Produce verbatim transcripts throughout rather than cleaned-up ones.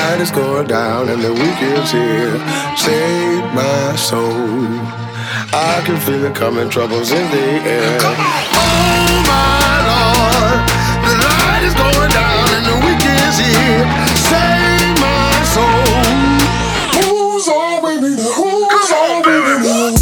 light is going down and the weekend's here. Save my soul. I can feel it coming, troubles in the air. Oh my Lord, the light is going down and the weekend's here. Save my soul. Who's on with me now? Who's on with me now?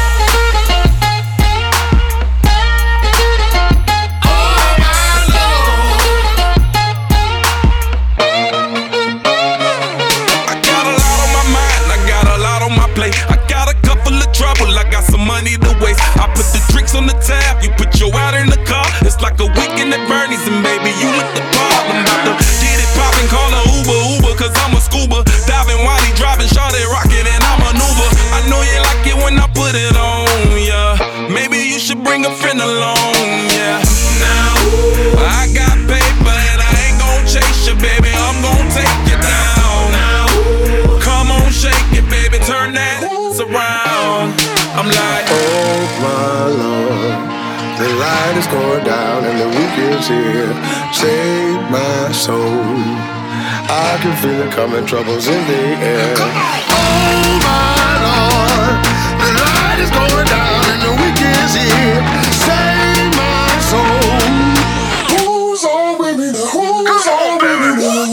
I got a couple of trouble, I got some money to waste. I put the drinks on the tab, you put your out in the car. It's like a weekend at Bernie's and baby, you look the part. I'm about to get it poppin', call a Uber, Uber, cause I'm a scuba. Diving while he driving, shawty rockin' and I'm a maneuver. I know you like it when I put it on, yeah. Maybe you should bring a friend along, yeah. Now, I got paper and I ain't gon' chase you, baby, I'm gon' take you down. Now, come on, shake it, baby, turn that around. I'm like, oh my Lord, the light is going down and the weekend's here. Save my soul. I can feel it coming, troubles in the air. Oh my Lord, the light is going down and the weekend's here. Save my soul. Who's on with me now? Who's on with me now?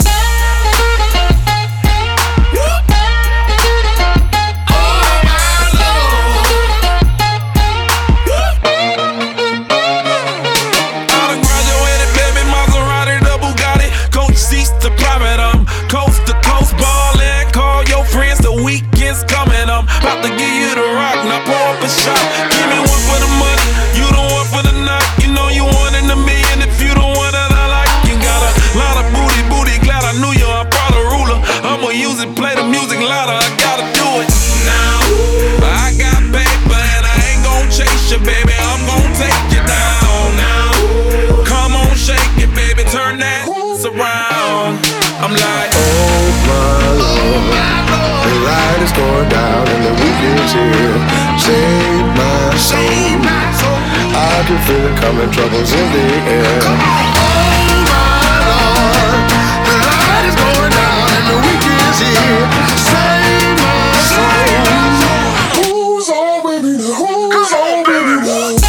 Weekend's coming, I'm about to give you the rock. Now pour up a shot. Give me one for the money, you the one for the night. You know you one in a million if you the one that I like. You got a lot of booty, booty. Glad I knew you, I brought a ruler. I'ma use it, play the music louder. I gotta do it now. I got paper and I ain't gon' chase you, baby. I'm gon' take you down now. Come on, shake it, baby. Turn that around. I'm like, oh my Lord, the light is going down and the weekend's here. Save my soul. I can feel it coming, troubles in the air. Oh my Lord, the light is going down and the weekend's here. Save my soul. Who's on with me now? Who's on with me now?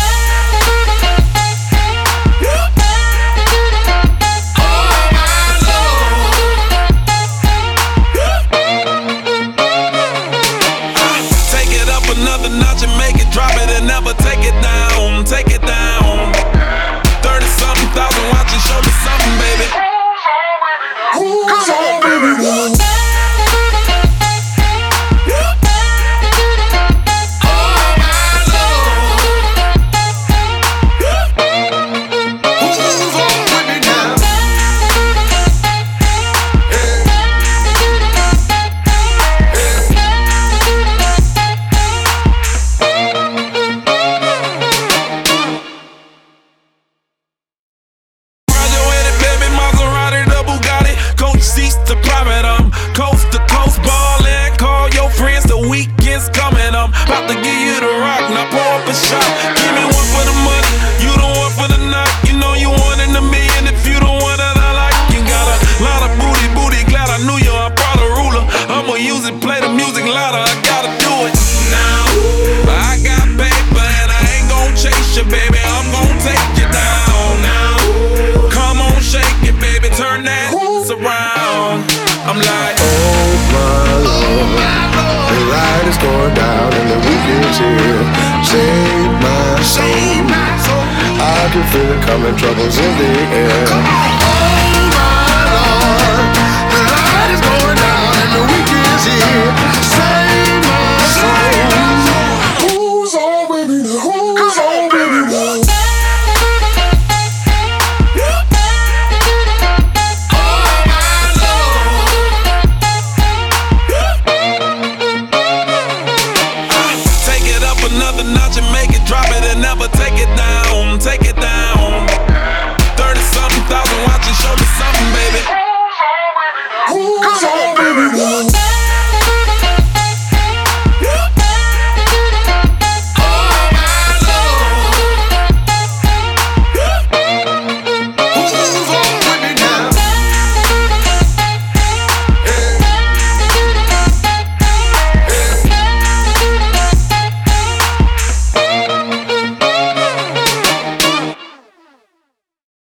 Another notch and make it, drop it and never take it down, take it down. Thirty something thousand watching, show me something, baby. Who's on, baby? Who's on, going down and the weekend's here. Save my soul. I can feel it coming, troubles in the air. Oh my Lord, the light is going down and the weekend's here. Save my soul. Who's on with me now? Who's on with me now? Another notch and make it, drop it and never take it down.